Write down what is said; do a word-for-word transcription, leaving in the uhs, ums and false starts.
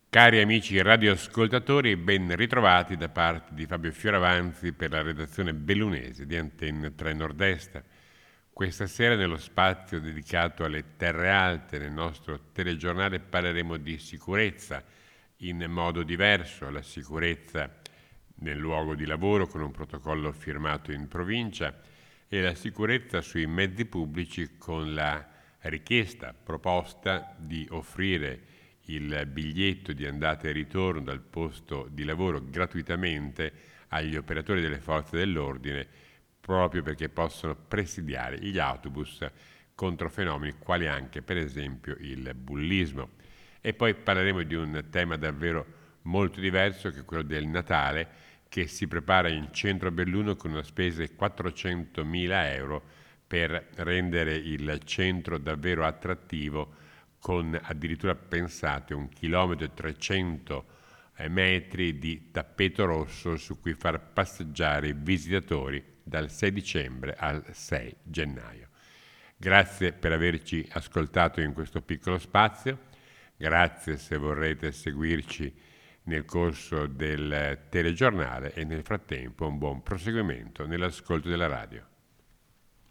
Cari amici radioascoltatori, ben ritrovati da parte di Fabio Fioravanzi per la redazione bellunese di Antenna tre Nord-Est. Questa sera nello spazio dedicato alle terre alte nel nostro telegiornale parleremo di sicurezza in modo diverso, la sicurezza nel luogo di lavoro con un protocollo firmato in provincia e la sicurezza sui mezzi pubblici con la richiesta, proposta di offrire il biglietto di andata e ritorno dal posto di lavoro gratuitamente agli operatori delle forze dell'ordine, proprio perché possono presidiare gli autobus contro fenomeni quali anche per esempio il bullismo. E poi parleremo di un tema davvero molto diverso, che è quello del Natale, che si prepara in centro a Belluno con una spesa di quattrocentomila euro per rendere il centro davvero attrattivo, con addirittura, pensate, un chilometro e trecento metri di tappeto rosso su cui far passeggiare i visitatori dal sei dicembre al sei gennaio. Grazie per averci ascoltato in questo piccolo spazio, grazie se vorrete seguirci nel corso del telegiornale e nel frattempo un buon proseguimento nell'ascolto della radio.